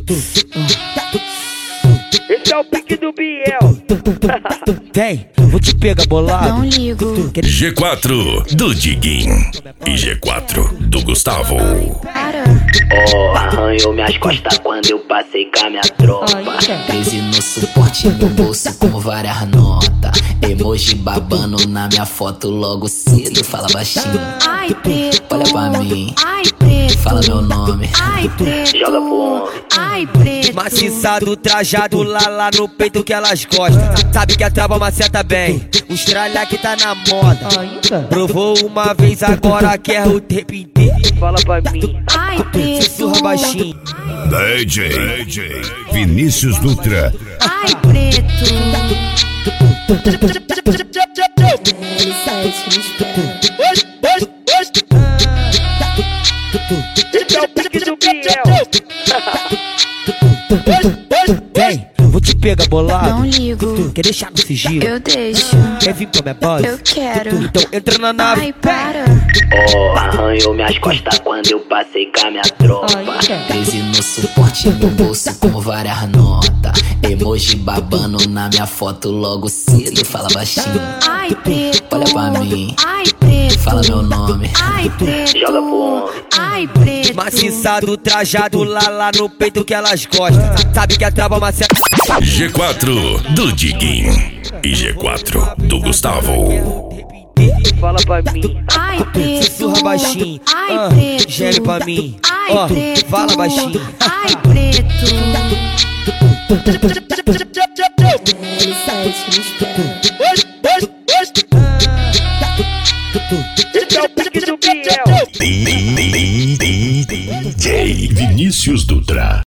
Esse é o pique do Biel. Vem, vou te pegar bolado. Não ligo. G4 do Diguinho e G4 do Gustavo. Para. Oh, arranhou minhas costas quando eu passei com a minha tropa. 13 no suporte no bolso com várias notas. Emoji babando na minha foto logo cedo. Fala baixinho. Ai, preto. Olha pra mim. Ai, preto. Fala meu nome. Ai, preto. Joga pro homem. Ai, preto. Maciçado, trajado lá no peito que elas gostam. Sabe que a trava maceta bem. O estralha que tá na moda. Provou uma vez, agora quer o tempo inteiro. Fala pra mim. Ai, preto. Sussurra baixinho. DJ Vinícius Dutra. Ai, preto. Esse é o pique do Biel. Vem, vou te pegar bolado. Não ligo. Quer deixar no sigilo? Eu deixo. Quer vir pra minha base? Eu quero. Então entra na nave. Ai, para. Oh, arranhou minhas costas quando eu passei com a minha tropa. 13 no suporte no bolso com várias notas. Emoji babando na minha foto logo cedo. Fala baixinho. Ai, preto. Olha pra mim. Ai, preto. Fala meu nome. Ai, preto. Joga pro homem. Ai, preto. Maciçado, trajado lá no peito que elas gostam. Sabe que a trava maceta. G4 do Diguinho e G4 do Gustavo. Fala pra mim. Ai, preto. Sussurra baixinho. Ai, preto. Gere pra mim. Ai, Ó, preto. fala baixinho. Ai, preto. Esse é o pique do Biel. DJ Vinícius Dutra.